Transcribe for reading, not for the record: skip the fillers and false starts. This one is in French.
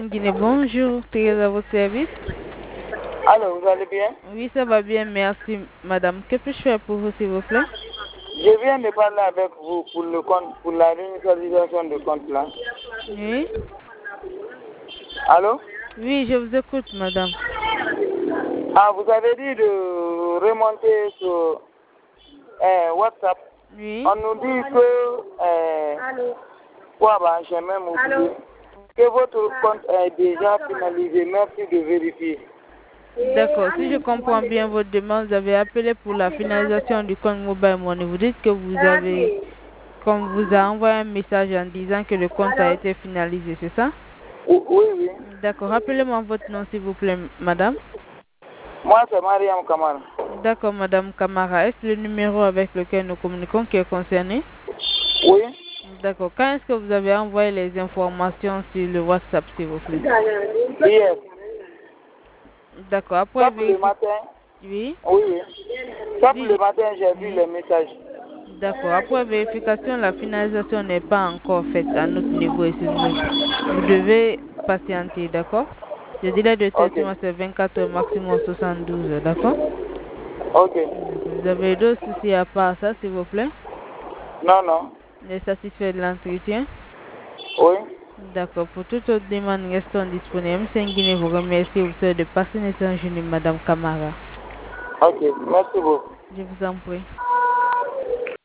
Guinée, bonjour, Thérèse à votre service. Alors, vous allez bien? Oui, ça va bien, merci madame. Que puis-je faire pour vous, s'il vous plaît? Je viens de parler avec vous pour le compte, pour la réinitialisation de compte là. Oui. Allô? Oui, je vous écoute, madame. Ah, vous avez dit de remonter sur WhatsApp. Oui. On nous dit que quoi, bah, j'ai même oublié, que votre compte est déjà finalisé. Merci de vérifier. D'accord, si je comprends bien votre demande, vous avez appelé pour la finalisation du compte Mobile Money. Vous dites que qu'on vous a envoyé un message en disant que le compte a été finalisé, c'est ça? Oui, oui. D'accord, rappelez-moi votre nom, s'il vous plaît, madame. Moi, c'est Mariam Kamara. D'accord, madame Kamara. Est-ce le numéro avec lequel nous communiquons qui est concerné? Oui. D'accord. Quand est-ce que vous avez envoyé les informations sur le WhatsApp, s'il vous plaît? Hier. D'accord. Après Sauf le matin. Oui. Oui, oui. Sauf Oui. le matin, j'ai vu les messages. D'accord. Après vérification, la finalisation n'est pas encore faite à notre niveau ici. Vous devez patienter, d'accord? Le délai de Ok. traitement, c'est 24 heures, maximum 72 heures, d'accord? Ok. Vous avez d'autres soucis à part ça, s'il vous plaît? Non, non. Vous êtes satisfait de l'entretien? Oui. D'accord. Pour toute autre demande, restons disponibles. M. Nguine vous remercie. Vous souhaite de passer une excellente journée, madame Kamara. Ok. Merci beaucoup. Je vous en prie.